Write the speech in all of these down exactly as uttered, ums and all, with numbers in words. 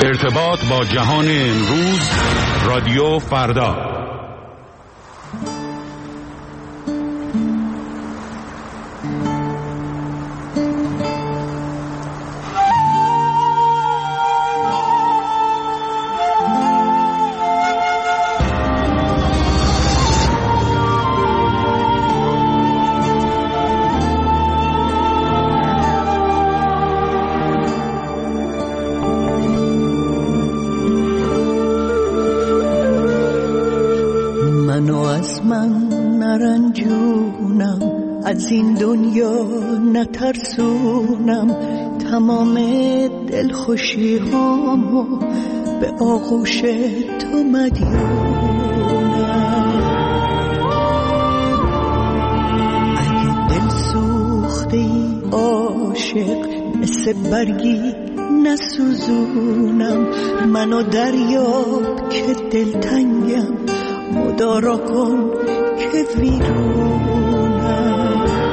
ارتباط با جهان امروز، رادیو فردا. از این دنیا نترسونم، تمام دلخوشی هامو به آغوش تو مدیونم. اگه دل سوختی عاشق مثل برگی نسوزونم، منو دریاب که دلتنگم، مدارا کن که ویرونم.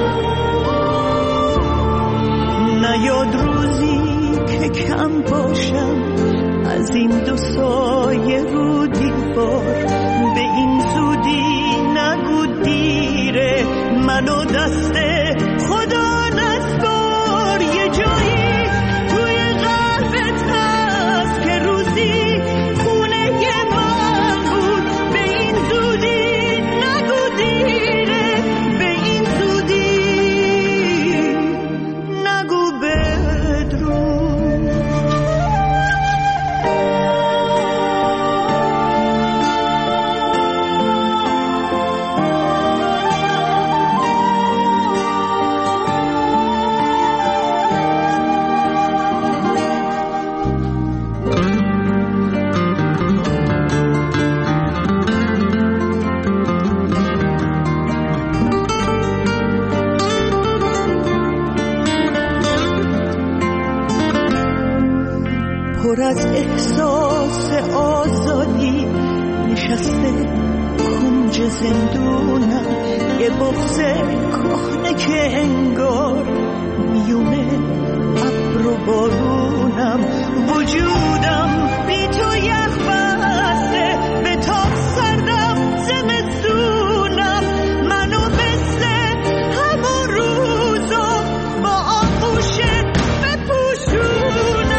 نیاد روزی که کم باشم از این دو سایه رو دیوار، به این زودی نگو دیره، منو دست خدا نسپار. یه جایی توی قلبت هست که روزی خونه من بود، به این زودی نگو دیره، به این زودی نگو بدرود. پر از احساس آزادی نشسته کنج زندونم، یه بغض کهنه که انگار میونه ابر و بارونم. وجودم بی تو یخ بسته، به تاب سردم زمستونم، منو مثل همون روزا با آغوشت بپوشونم.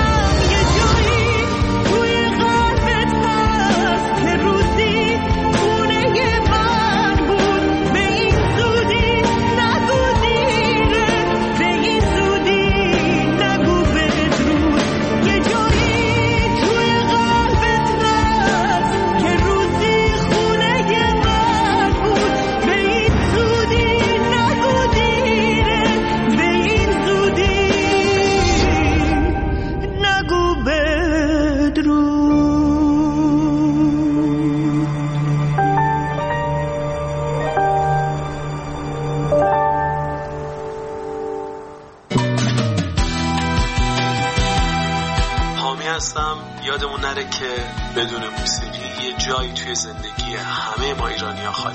یادمون نره که بدون موسیقی یه جایی توی زندگی همه ما ایرانی‌ها خالی.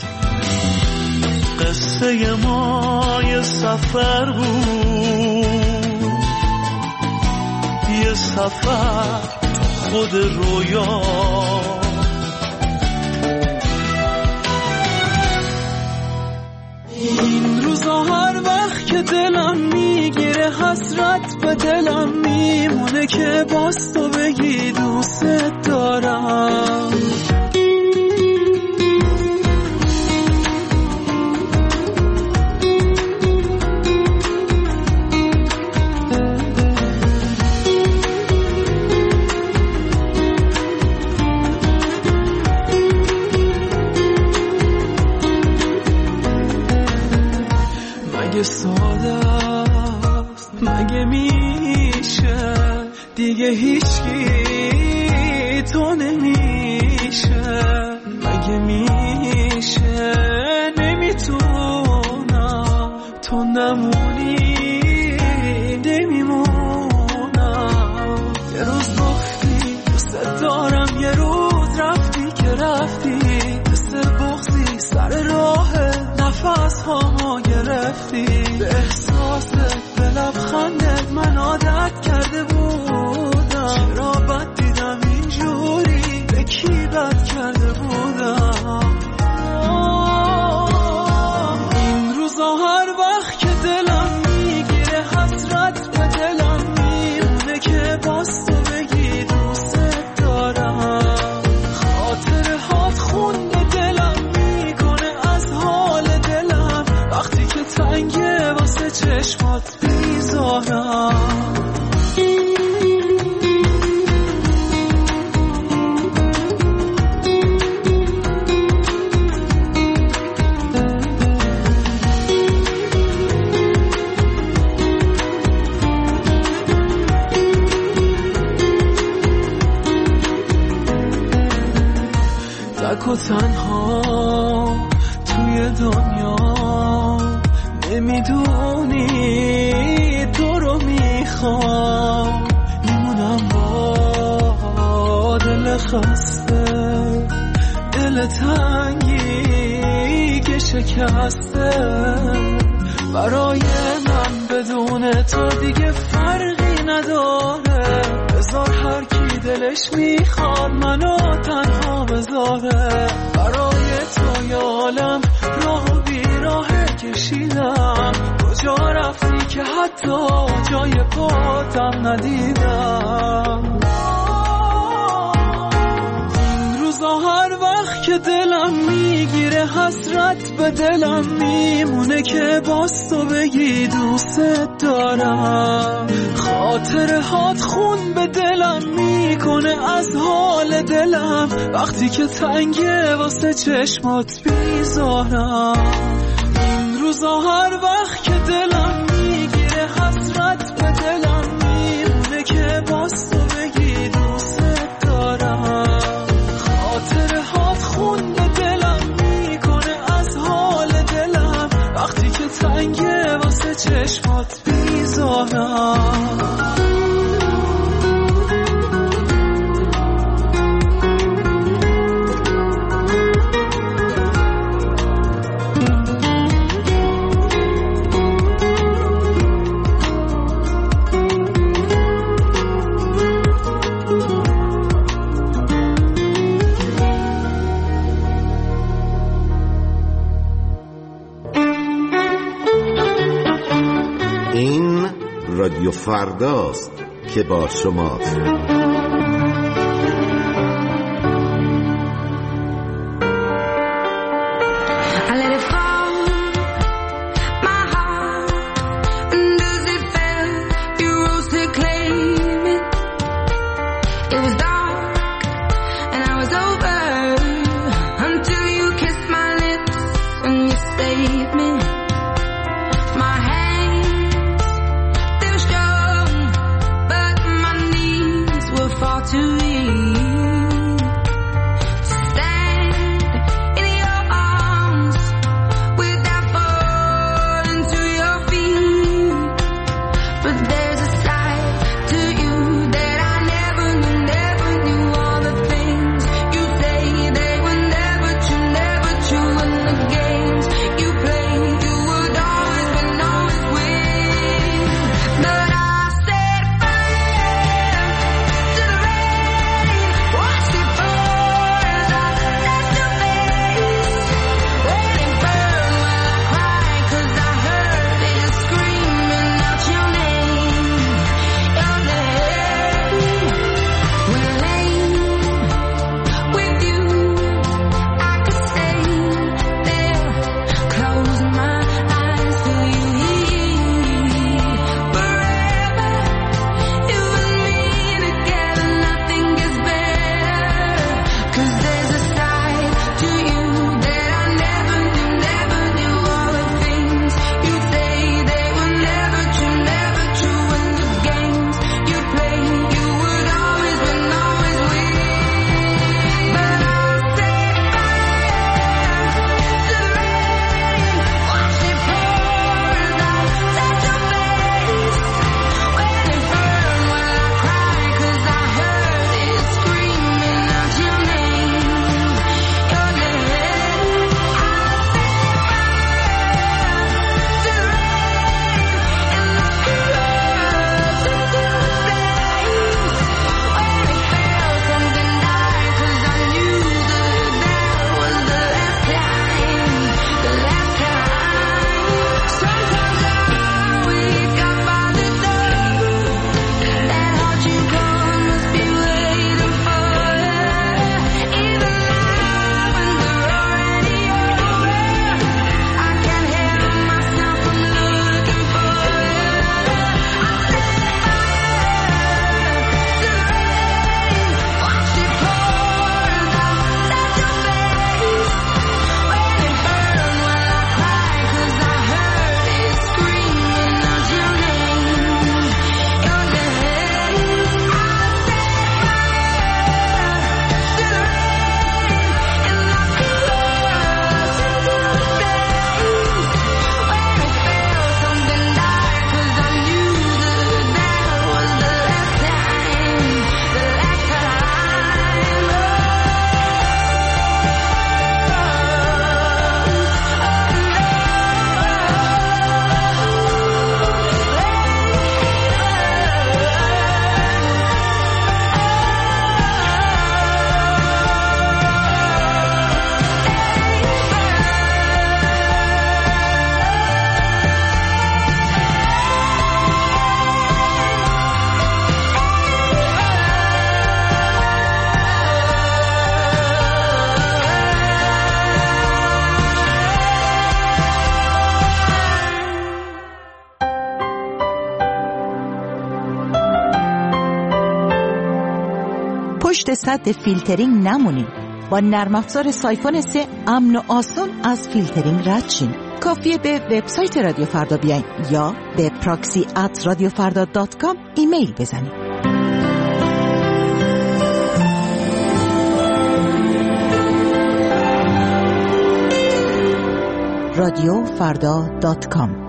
قصه ما یه سفر بود، یه سفر خود رویا. این روزا هر وقت که دلم میگیره حسرت به دلم میمونه که باز تو بگی دوست دارم. مگه ساده است، مگه میشه دیگه هیچکی تو نمیشه؟ مگه میشه نمیتونم تو نمونی نمیمونم. یه روز گفتی دوست دارم، یه روز رفتی که رفتی مثل بغضی سر راه نفس هامو گرفتی. به احساست به لبخندت من عادت کرده بودم، چرا بد دیدن تو تنها توی دنیا نمیدونی تو رو میخوام، میمونم با دل خسته، دل تنگی که شکسته. برای من بدون تو دیگه فرقی نداره، بذار هر کی دلش میخواد منو تنها بذاره. برای تو یالم راه و بیراه کشیدم، کجا رفتی که حتی جای پاتم ندیدم. این روزا هر وقت که دلم میگیره حسرت به دلم میمونه که باز تو بگی دوست دارم. خاطره هات خون به دلم میکنه از حال دلم، وقتی که تنگه واسه چشمات بیزارم. این روزا هر وقت که دلم میگیره حسرت به دلم میمونه که باز تو بگی دوست دارم. خاطره هات خون به دلم میکنه از حال دلم، وقتی که تنگه واسه چشمات بیزارم. رادیو فرداست که با شماست. But I said, پشت سد فیلترینگ نمونین. با نرم افزار سایفون سه امن و آسان از فیلترینگ رد شین. کافیه به وبسایت رادیو فردا بیاین یا به پراکسی ات رادیو فردا دات کام ایمیل بزنید. رادیو فردا دات کام.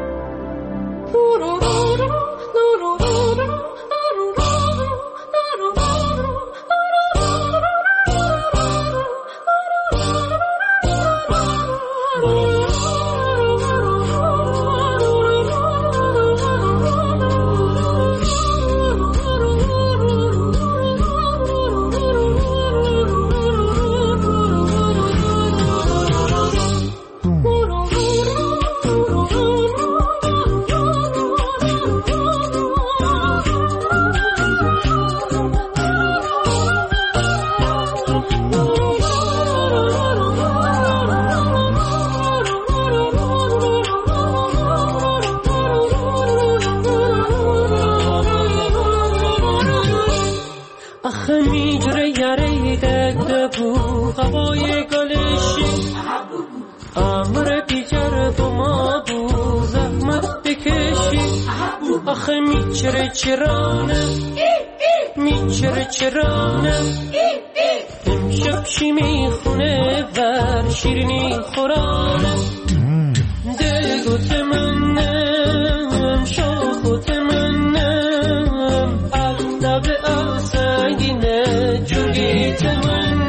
آخه میچره چرانم میچره چرانم امشب چی میخونه ور شیرینی خورانم دلگوت منم شاخوت منم لب آسنگینه جونگیت منم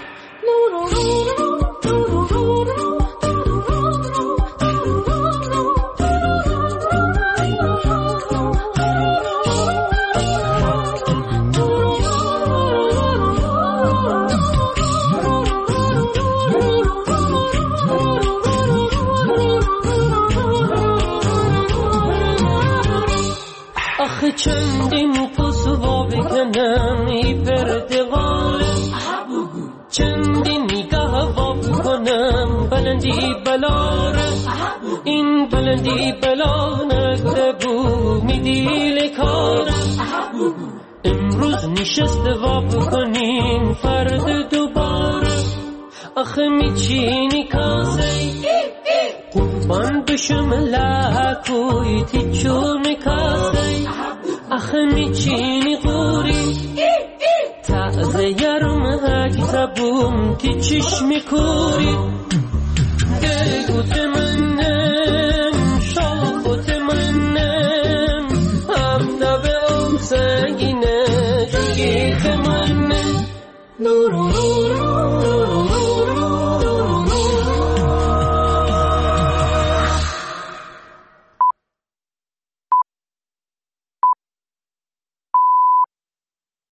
چندین قصوا بکنم ای پردقال چندین نگاه وا بکنم بلندی بلاره این بلندی بلا نگذبو میدیل کاره امروز نشست وا بکنیم فرد دوباره آخه میچینی کاسه قربان بشم لکوی تیچون کاسه آخه میچینی قوری تازه یارم هاکی زبون تی چشمی کوری دلگوت منم شاخوت منم هم نبه اون سنگینه جنگیت منم نورو